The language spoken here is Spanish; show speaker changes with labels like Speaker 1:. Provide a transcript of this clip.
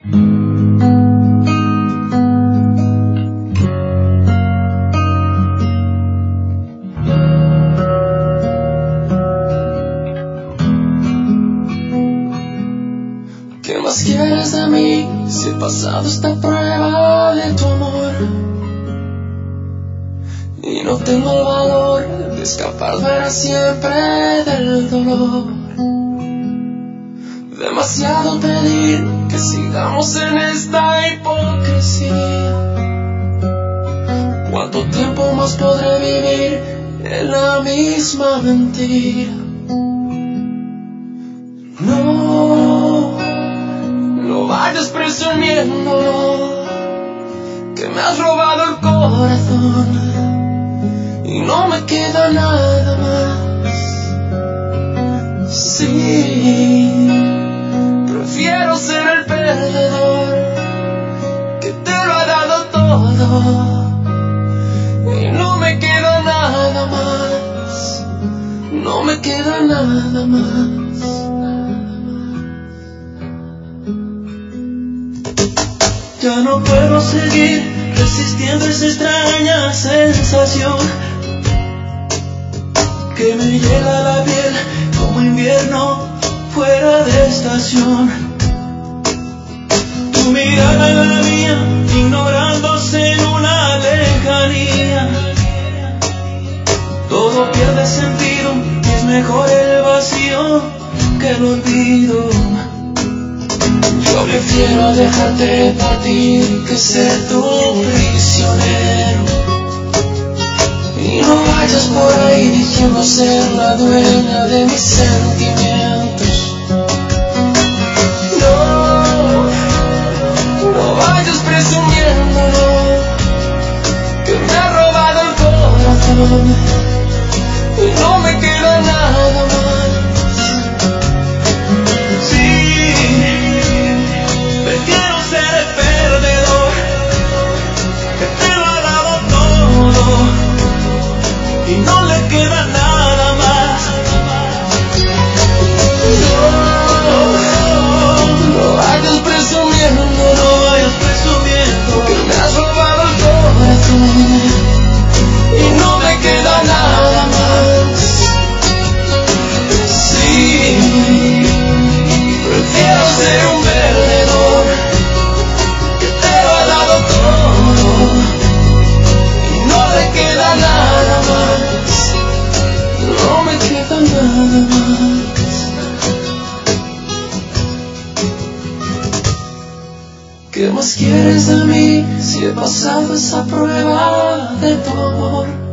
Speaker 1: ¿Qué más quieres de mí si he pasado esta prueba de tu amor? Y no tengo el valor de escapar para siempre del dolor. Demasiado pedir que sigamos en esta hipocresía. ¿Cuánto tiempo más podré vivir en la misma mentira? No vayas presumiendo que me has robado el corazón y no me queda nada más. Sí, prefiero ser el perdedor que te lo ha dado todo y no me queda nada más. No me queda nada más.
Speaker 2: Ya no puedo seguir resistiendo esa extraña sensación que me llega a la piel como invierno fuera de estación. Tu mirada en la mía, ignorándose en una lejanía. Todo pierde sentido y es mejor el vacío que el olvido.
Speaker 1: Yo prefiero dejarte partir que ser tu prisionero. Y no vayas por ahí diciendo ser la dueña de mis sentimientos. No vayas presumiendo, que me ha robado el corazón y no me queda nada más.
Speaker 2: Y no le queda nada más.
Speaker 1: No vayas presumiendo, que me has robado el corazón y no me queda nada más. Sí, prefiero ser un perdedor que te lo ha dado todo y no le queda nada más. No me queda nada más. ¿Qué más quieres de mí si he pasado esa prueba de tu amor?